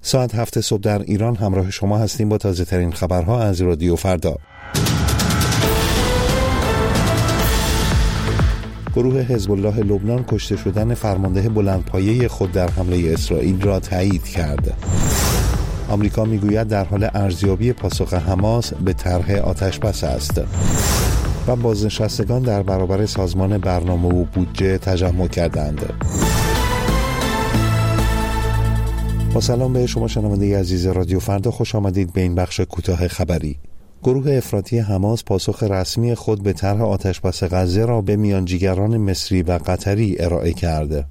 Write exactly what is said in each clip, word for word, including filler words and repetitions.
ساعت هفت صبح در ایران همراه شما هستیم با تازه ترین خبرها از رادیو فردا. گروه حزب الله لبنان کشته شدن فرمانده بلندپایه خود در حمله اسرائیل را تایید کرد. آمریکا میگوید در حال ارزیابی پاسخ حماس به طرح آتشبس است. و بازنشستگان در برابر سازمان برنامه و بودجه تجمع کردند. با سلام به شما شنونده عزیز رادیو فردا، خوش آمدید به این بخش کوتاه خبری. گروه افراطی حماس پاسخ رسمی خود به طرح آتشبس غزه را به میانجیگران مصری و قطری ارائه کرد.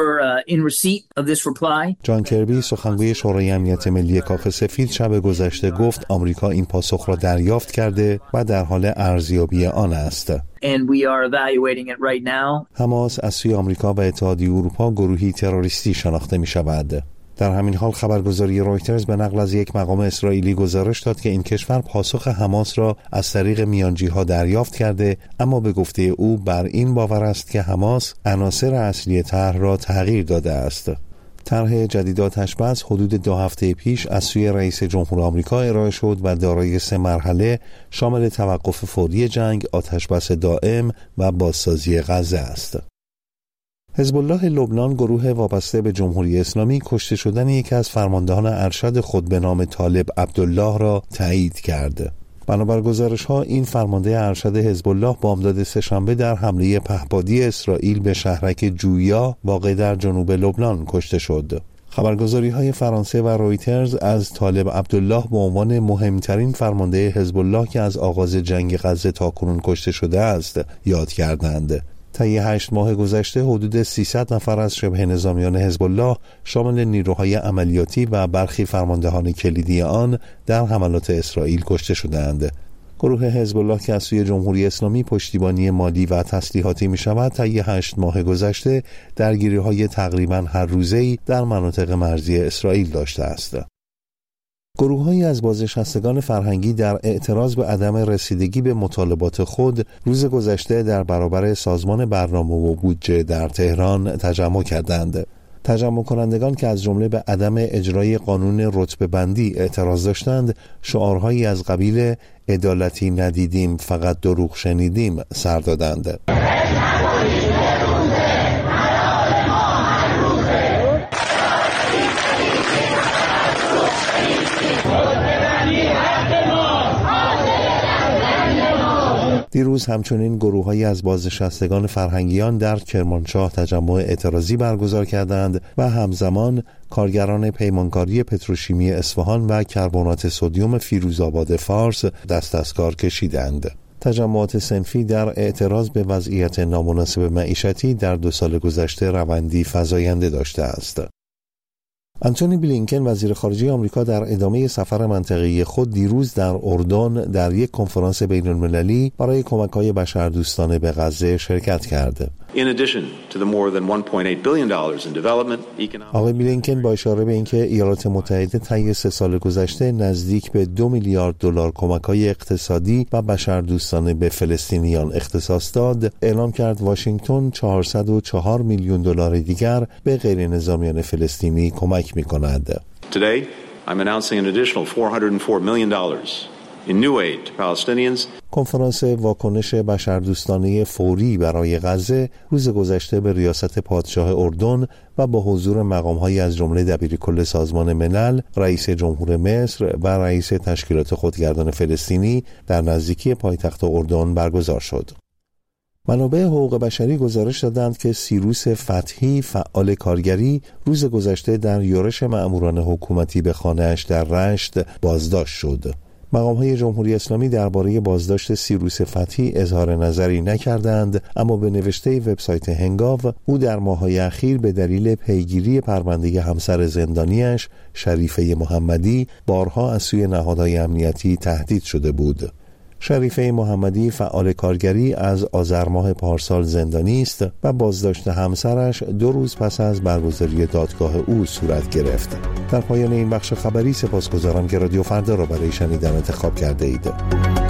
جان کربی سخنگوی شورای امنیت ملی کاخ سفید شب گذشته گفت آمریکا این پاسخ را دریافت کرده و در حال ارزیابی آن است. حماس از سوی آمریکا و اتحادیه اروپا گروهی تروریستی شناخته می شود. در همین حال خبرگزاری رویترز به نقل از یک مقام اسرائیلی گزارش داد که این کشور پاسخ حماس را از طریق میانجی‌ها دریافت کرده، اما به گفته او بر این باور است که حماس عناصر اصلی طرح را تغییر داده است. طرح جدید آتشبس حدود دو هفته پیش از سوی رئیس جمهور آمریکا ارائه شد و دارای سه مرحله شامل توقف فوری جنگ، آتشبس دائم و بازسازی غزه است. حزب الله لبنان، گروه وابسته به جمهوری اسلامی، کشته شدن یکی از فرماندهان ارشد خود به نام طالب عبدالله را تایید کرد. بنابر گزارش‌ها این فرمانده ارشد حزب الله بامداد سه‌شنبه در حمله پهپادی اسرائیل به شهرک جویا واقع در جنوب لبنان کشته شد. خبرگزاری‌های فرانسه و رویترز از طالب عبدالله به عنوان مهمترین فرمانده حزب الله که از آغاز جنگ غزه تاکنون کشته شده است یاد کردند. طی هشت ماه گذشته حدود سیصد نفر از شبه نظامیان حزب الله شامل نیروهای عملیاتی و برخی فرماندهان کلیدی آن در حملات اسرائیل کشته شدند. گروه حزب الله که از سوی جمهوری اسلامی پشتیبانی مالی و تسلیحاتی می شود، طی هشت ماه گذشته درگیری‌های تقریباً هر روزه‌ای در مناطق مرزی اسرائیل داشته است. گروه‌هایی از بازنشستگان فرهنگی در اعتراض به عدم رسیدگی به مطالبات خود روز گذشته در برابر سازمان برنامه و بودجه در تهران تجمع کردند. تجمع کنندگان که از جمله به عدم اجرای قانون رتبه بندی اعتراض داشتند، شعارهایی از قبیل عدالتی ندیدیم فقط دروغ شنیدیم سر دادند. دیروز همچنین گروه‌هایی از بازنشستگان فرهنگیان در کرمانشاه تجمع اعتراضی برگزار کردند و همزمان کارگران پیمانکاری پتروشیمی اصفهان و کربنات سدیم فیروزآباد فارس دست از کار کشیدند. تجمعات صنفی در اعتراض به وضعیت نامناسب معیشتی در دو سال گذشته روندی فزاینده داشته است. آنتونی بلینکن وزیر خارجه آمریکا در ادامه سفر منطقه‌ای خود دیروز در اردن در یک کنفرانس بین‌المللی برای کمک‌های بشردوستانه به غزه شرکت کرد. آقای بلینکن با اشاره به اینکه ایالات متحده طی سه سال گذشته نزدیک به دو میلیارد دلار کمک‌های اقتصادی و بشردوستانه به فلسطینیان اختصاص داد، اعلام کرد واشنگتن چهارصد و چهار میلیون دلار دیگر به غیرنظامیان فلسطینی کمک می‌کند. Today, I'm announcing an additional four hundred four million dollars in new aid to Palestinians. کنفرانس واکنش بشردوستانه فوری برای غزه روز گذشته به ریاست پادشاه اردن و با حضور مقام‌هایی از جمله دبیرکل سازمان ملل، رئیس جمهور مصر و رئیس تشکیلات خودگردان فلسطینی در نزدیکی پایتخت اردن برگزار شد. منابع حقوق بشری گزارش دادند که سیروس فتحی، فعال کارگری، روز گذشته در یورش مأموران حکومتی به خانه‌اش در رشت بازداشت شد. مقام‌های جمهوری اسلامی درباره بازداشت سیروس فتحی اظهار نظری نکردند، اما به نوشته وبسایت هنگاو او در ماه‌های اخیر به دلیل پیگیری پرونده همسر زندانیش شریفه محمدی بارها از سوی نهادهای امنیتی تهدید شده بود. شریفه محمدی فعال کارگری از آذر ماه پارسال زندانی است و بازداشت همسرش دو روز پس از برگزاری دادگاه او صورت گرفت. در پایان این بخش خبری سپاسگزارم که رادیو فردا را برای شنیدن انتخاب کرده اید.